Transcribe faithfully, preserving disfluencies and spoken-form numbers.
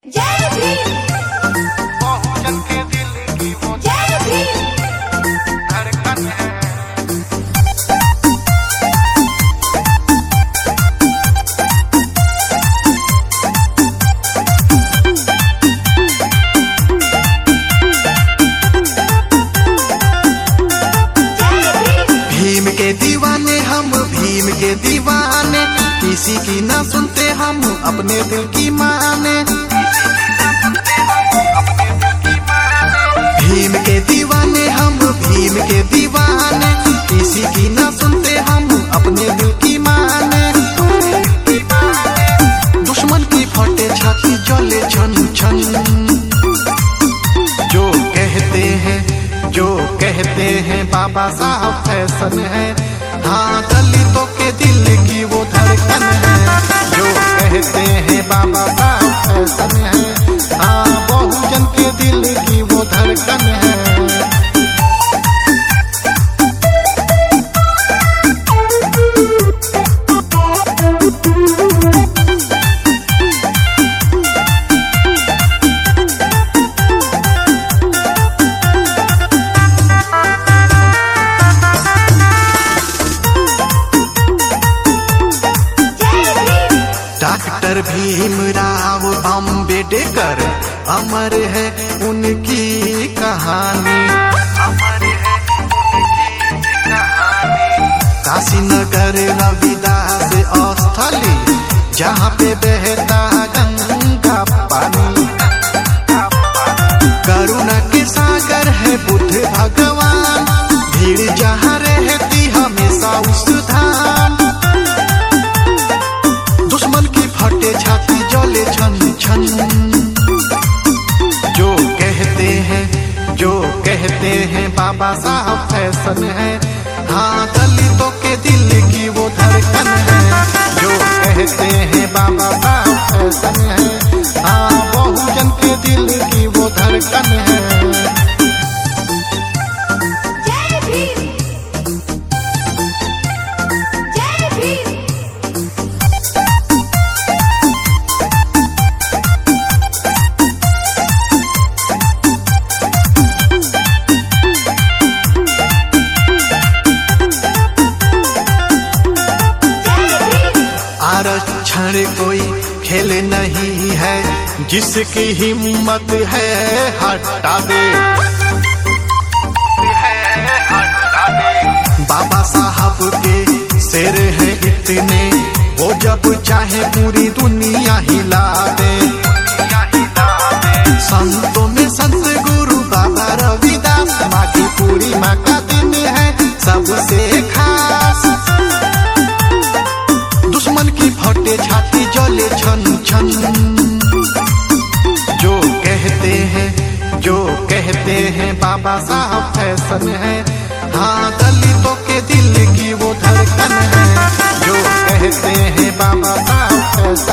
जय भीम। बहुजन के दिल की वो जय भीम। धड़कन है। भीम के दीवाने हम भीम के दीवाने, किसी की ना सुनते हम अपने दिल की माने। भीम के दीवाने हम भीम के दीवाने, किसी की ना सुनते हम अपने दिल की माने। दुश्मन की फटे छाती जले छन छन, जो कहते हैं जो कहते हैं बाबा साहब फैशन है। हाँ, दलितों के दिल की वो धड़कन है, जो कहते हैं बाबा साहब फैशन है। हाँ, बहुजन के दिल की वो धड़कन है। डॉक्टर भीमराव अम्बेडकर अमर है उनकी कहानी, अमर है उनकी कहानी। काशी नगर रविदास स्थली, जहाँ पे बहता गंगा पानी। करुणा के सागर है बुद्ध भगवान, भीड़ जहाँ रहती हमेशा उस धाम। दुश्मन की फटे छाती जले छन छन, जो कहते हैं जो कहते हैं बाबा साहब फैशन है। हाँ, दलितों के दिल की वो धड़कन है, जो कहते हैं बाबा साहब फैशन है। हाँ, बहुजन के दिल की वो धड़कन है। जय भीम। जय भीम। आरक्षण कोई खेल नहीं है, जिसकी हिम्मत है हटा दे। बाबा साहब के शेर हैं इतने, वो जब चाहे पूरी दुनिया हिला दे। संतों में संत गुरु बाबा रविदास, माँ की पूरी माँ का दिन है सबसे खास। दुश्मन की फटे छाती जले छन छन, जो कहते हैं जो कहते हैं बाबा साहब फैशन है। हाँ, दलितों के दिल की वो धड़कन है, जो कहते हैं बाबा साहब फैशन